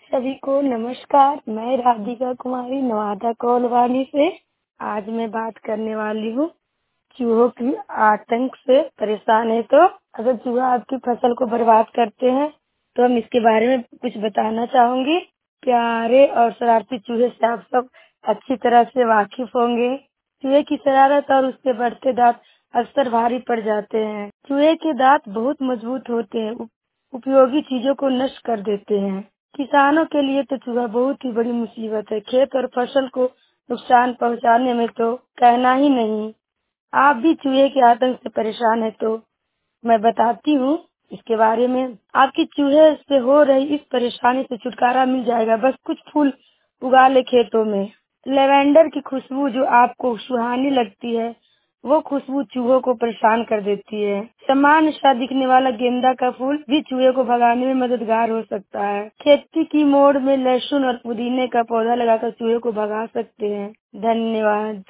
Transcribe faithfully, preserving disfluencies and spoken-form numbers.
सभी को नमस्कार। मैं राधिका कुमारी नवादा कोलवानी से। आज मैं बात करने वाली हूँ चूहों की आतंक से परेशान है तो अगर चूहा आपकी फसल को बर्बाद करते हैं तो हम इसके बारे में कुछ बताना चाहूंगी। प्यारे और शरारती चूहे से आप सब अच्छी तरह से वाकिफ होंगे। चूहे की शरारत और उसके बढ़ते दांत अक्सर भारी पड़ जाते हैं। चूहे के दांत बहुत मजबूत होते हैं, उप, उपयोगी चीजों को नष्ट कर देते हैं। किसानों के लिए तो चूहा बहुत ही बड़ी मुसीबत है। खेत और फसल को नुकसान पहुंचाने में तो कहना ही नहीं। आप भी चूहे के आतंक से परेशान है तो मैं बताती हूँ इसके बारे में। आपकी चूहे से हो रही इस परेशानी से छुटकारा मिल जाएगा। बस कुछ फूल उगा ले खेतों में। लेवेंडर की खुशबू जो आपको सुहानी लगती है, वो खुशबू चूहों को परेशान कर देती है। सामान्य सा दिखने वाला गेंदा का फूल भी चूहे को भगाने में मददगार हो सकता है। खेती की मोड़ में लहसुन और पुदीने का पौधा लगाकर चूहे को भगा सकते हैं। धन्यवाद।